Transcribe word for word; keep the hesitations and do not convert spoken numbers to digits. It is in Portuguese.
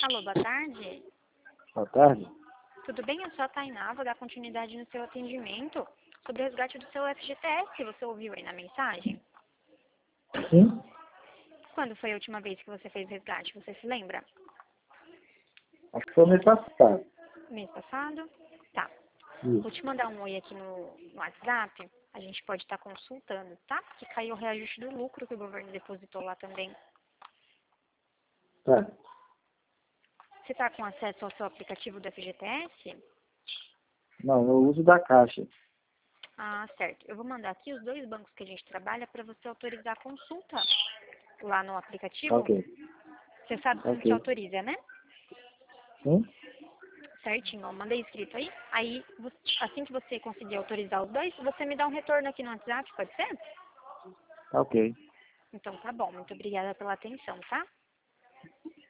Alô, boa tarde. Boa tarde. Tudo bem? Eu sou a Tainá, vou dar continuidade no seu atendimento sobre o resgate do seu F G T S. Você ouviu aí na mensagem? Sim? Quando foi a última vez que você fez resgate? Você se lembra? Acho que foi mês passado. Mês passado? Tá. Isso. Vou te mandar um oi aqui no, no WhatsApp. A gente pode estar consultando, tá? Que caiu o reajuste do lucro que o governo depositou lá também. Tá. Você está com acesso ao seu aplicativo do F G T S? Não, eu uso da Caixa. Ah, certo. Eu vou mandar aqui os dois bancos que a gente trabalha para você autorizar a consulta lá no aplicativo. Ok. Você sabe como que Ok. autoriza, né? Sim? Certinho, ó, mandei escrito aí. Aí, vo- assim que você conseguir autorizar os dois, você me dá um retorno aqui no WhatsApp, pode ser? Ok. Então tá bom, muito obrigada pela atenção, tá?